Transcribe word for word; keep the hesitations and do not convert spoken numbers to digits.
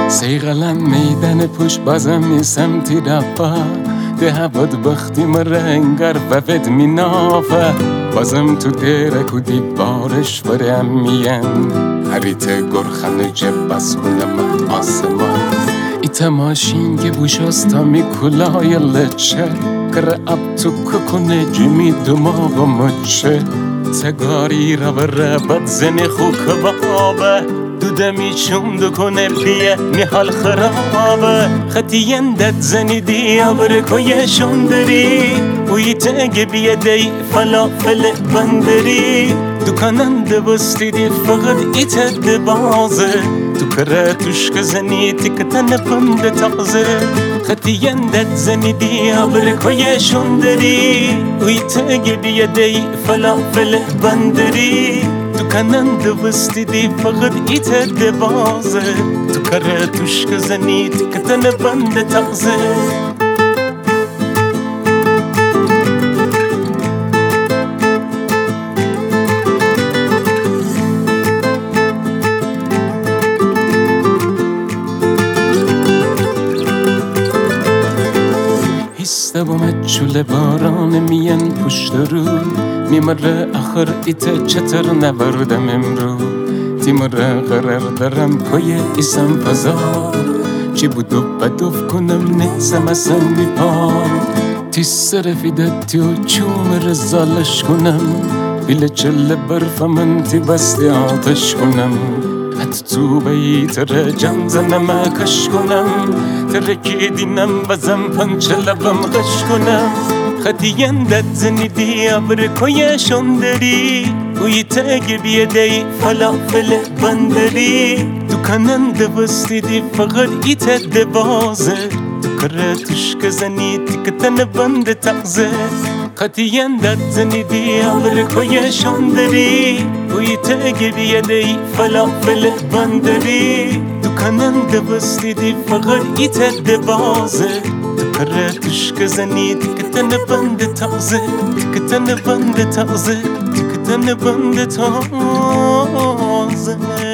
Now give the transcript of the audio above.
سیغلن میدن پوش بازم می سمتی رفا ده هباد بختی مرنگر وفد می نافه بازم تو دیرک و دیوارش برم مین هریت گرخن جب بس کنم آسمان ایتا ماشین که بوشاستا می کلای لچه کر اب تو ککنه جمی دماغ مچه تگاری را بره بد زنی خوک بابه دودمی چون دو کنه بیه می حال خرابه خطی یندت زنی دیا برکوی شندری وی تگه بیه دی فلافل بندری دکانند بستی دی فقط ایتت دی بازه تو کره توشک زنی تکتن بند تغزه خطی یندت زنی دیا برکوی شندری وی تگه بیه دی فلافل بندری دکانند بستی دی فقط ایتت دی بازه تو کره توشک زنی تکتن بند تغزه دومت چول باران میان پشت روی میمره آخر ایت چطور نبردم امرو تیمره قرار دارم پای ایسم پزار چی بودو بدوف کنم نیزم اصلا بیپار تی سرفیدتی و چوم رزالش کنم بیل چل برف من تی بستی آتش کنم حتی تو بیت را جان زنم کش کنم ترکی دینم بزم پنچ لبم غش کنم خطی یندت زنی دیا برکوی شندری وی تگه بیه دی فلافل بندری دکانند بستی دی فقط ایتت دی بازه تو کره توشک زنی تکتن بند تغزه خطی یندت زنی دیا برکوی شندری وی تگه بیه دی فلافل بندری دکانند بستی دی فقط ایتت دی بازه تو کره توشک زنی تکتن بند تغزه تکتن بند تغزه تکتن بند تغزه